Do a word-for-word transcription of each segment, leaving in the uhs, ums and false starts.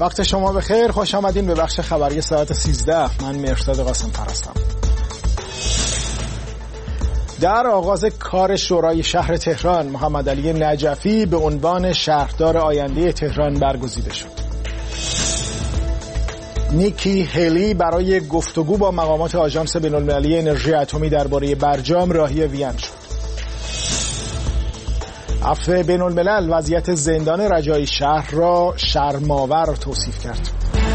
وقت شما بخیر، خوش آمدین به بخش خبری ساعت سیزده. من مرشد قاسم هستم. در آغاز کار شورای شهر تهران، محمد علی نجفی به عنوان شهردار آینده تهران برگزیده شد. نیکی هلی برای گفتگو با مقامات آژانس بین‌المللی انرژی اتمی درباره برجام راهی وین شد. عفو بین‌الملل وضعیت زندان رجایی شهر را شرم‌آور توصیف کرد.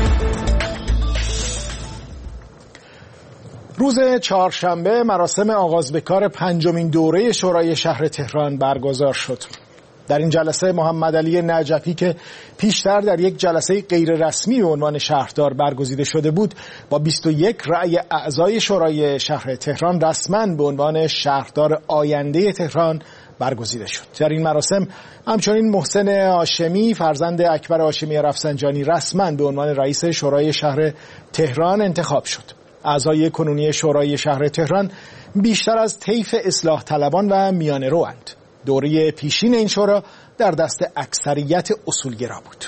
روز چهارشنبه مراسم آغاز به کار پنجمین دوره شورای شهر تهران برگزار شد. در این جلسه محمد علی نجفی که پیشتر در یک جلسه غیر رسمی به عنوان شهردار برگزیده شده بود، با بیست و یک رأی اعضای شورای شهر تهران رسما به عنوان شهردار آینده تهران برگزیده شد. در این مراسم همچنین محسن هاشمی فرزند اکبر هاشمی رفسنجانی رسما به عنوان رئیس شورای شهر تهران انتخاب شد. اعضای کنونی شورای شهر تهران بیشتر از طیف اصلاح طلبان و میانه روند. دوره پیشین این شورا در دست اکثریت اصولگرا بود.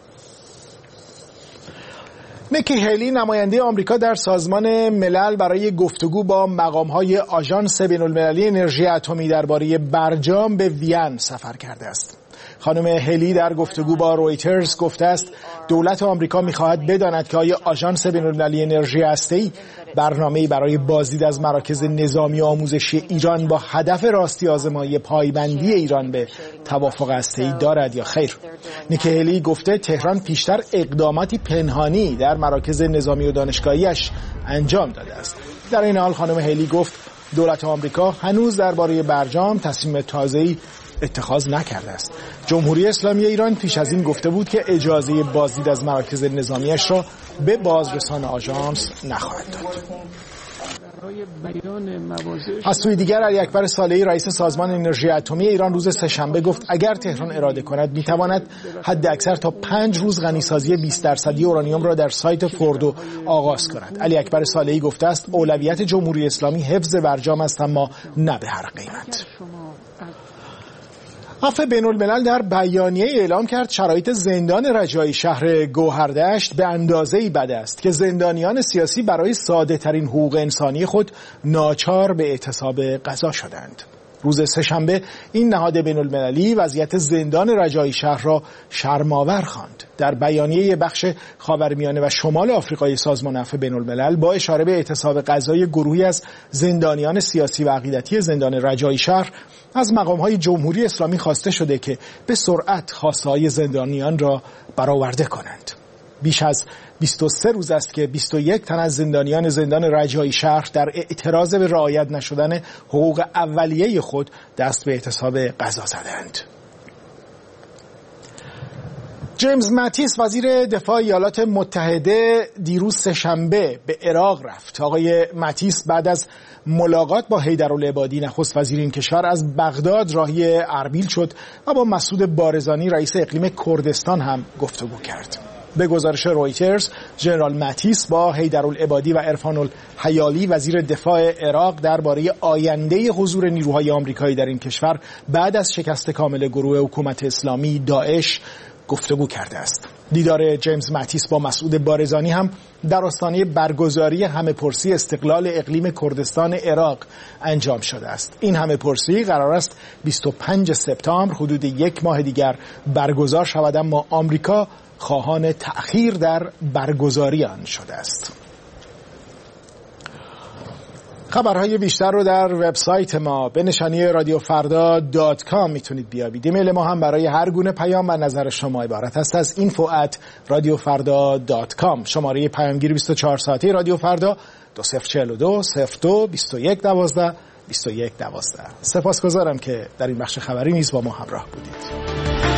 نیکی هلی نماینده آمریکا در سازمان ملل برای گفتگو با مقام‌های آژانس بین‌المللی انرژی اتمی درباره برجام به وین سفر کرده است. خانم هلی در گفتگو با رویترز گفته است دولت آمریکا می‌خواهد بداند که آیا آژانس بین‌المللی انرژی هسته‌ای برنامه‌ای برای بازدید از مراکز نظامی و آموزشی ایران با هدف راستی آزمایی پایبندی ایران به توافق هسته‌ای دارد یا خیر. نیکی هلی گفته تهران پیشتر اقداماتی پنهانی در مراکز نظامی و دانشگاهیش انجام داده است. در این حال خانم هلی گفت دولت آمریکا هنوز درباره برجام تصمیم تازه‌ای اتخاذ نکرده است. جمهوری اسلامی ایران پیش از این گفته بود که اجازه بازدید از مراکز نظامیش را به بازرسان آژانس نخواهد داد. از سوی دیگر علی اکبر صالحی رئیس سازمان انرژی اتمی ایران روز سه‌شنبه گفت اگر تهران اراده کند میتواند حد اکثر تا پنج روز غنیسازی بیست درصدی اورانیوم را در سایت فوردو آغاز کند. علی اکبر صالحی گفته است اولویت جمهوری اسلامی حفظ برجام است، اما نه به هر قیمت. عفو بین‌الملل در بیانیه اعلام کرد شرایط زندان رجایی شهر گوهردشت به اندازه‌ای بد است که زندانیان سیاسی برای ساده ترین حقوق انسانی خود ناچار به اعتصاب غذا شدند. روز سه‌شنبه این نهاد بین‌المللی وضعیت زندان رجایی شهر را شرم‌آور خواند. در بیانیه بخش خاورمیانه و شمال آفریقای سازمان عفو بین‌الملل با اشاره به اعتصاب غذای گروهی از زندانیان سیاسی و عقیدتی زندان رجایی شهر از مقام‌های جمهوری اسلامی خواسته شده که به سرعت خواسته‌های زندانیان را برآورده کنند. بیش از بیست و سه روز است که بیست و یک تن از زندانیان زندان رجایی شهر در اعتراض به رعایت نشدن حقوق اولیه خود دست به اعتصاب غذا زدند. جیمز ماتیس وزیر دفاع ایالات متحده دیروز سه‌شنبه به عراق رفت. آقای ماتیس بعد از ملاقات با حیدرالعبادی نخست وزیر این کشور از بغداد راهی اربیل شد و با مسعود بارزانی رئیس اقلیم کردستان هم گفتگو کرد. به گزارش رویترز ژنرال ماتیس با حیدرالعبادی و عرفان الحیالی وزیر دفاع عراق درباره آینده حضور نیروهای آمریکایی در این کشور بعد از شکست کامل گروه حکومت اسلامی داعش گفتگو کرده است. دیدار جیمز ماتیس با مسعود بارزانی هم در آستانه برگزاری همه‌پرسی استقلال اقلیم کردستان عراق انجام شده است. این همه‌پرسی قرار است بیست و پنجم سپتامبر حدود یک ماه دیگر برگزار شود، اما آمریکا خواهان تأخیر در برگزاری آن شده است. خبرهای بیشتر رو در وبسایت ما به نشانی رادیو فردا دات کام میتونید بیابید. ایمیل ما هم برای هر گونه پیام و نظر شما عبارت است از اینفو ات رادیو فردا دات کام. شماره پیامگیر بیست و چهار ساعته رادیو فردا دو صفر چهار دو صفر دو بیست و یک دوازده بیست و یک دوازده. سپاسگزارم که در این بخش خبری نیز با ما همراه بودید.